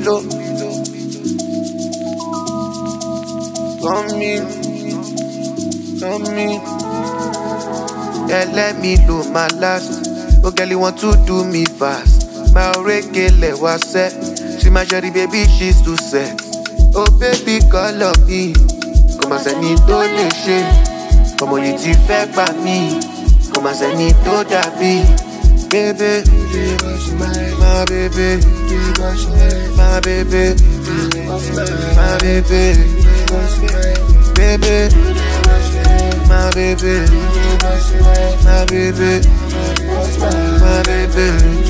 low. Come in. Yeah, let me do my last. Oh, girl, you want to do me fast. My reggae was set. See my shorty, baby, she's too set. Oh, baby, call on me. Come and send me to the shit. Come on, you fake by me. Come and send me to that beat. Baby, my baby, my baby, my baby, baby, my baby, my baby, my baby.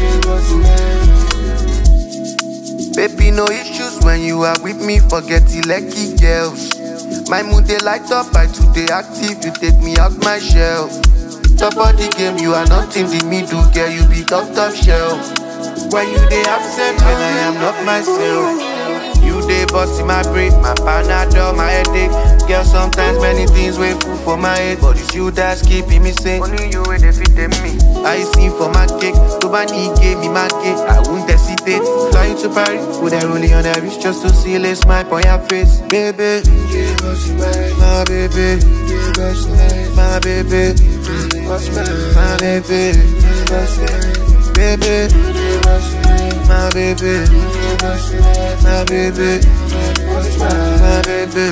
Baby, no issues when you are with me. Forget the lucky girls. My mood they light up, I today active. You take me out my shell. Top of the game, you are not in the middle, girl. You be top shelf. When you they absent, when I am not myself. You they boss in my brain, my panadol, my headache. Girl, sometimes many things wait full for my head, but it's you that's keeping me sane. Only you will defeat me. I sing for my cake, nobody gave me my cake. I won't hesitate. Flying to Paris, would I rolling on the wrist just to see a little smile on your face, baby? My baby, my baby, my baby, baby, my baby, my baby, my baby.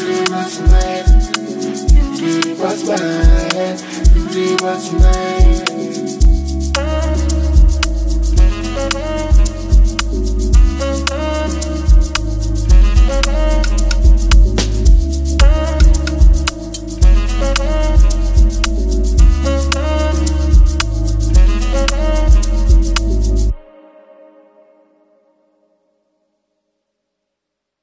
What's mine?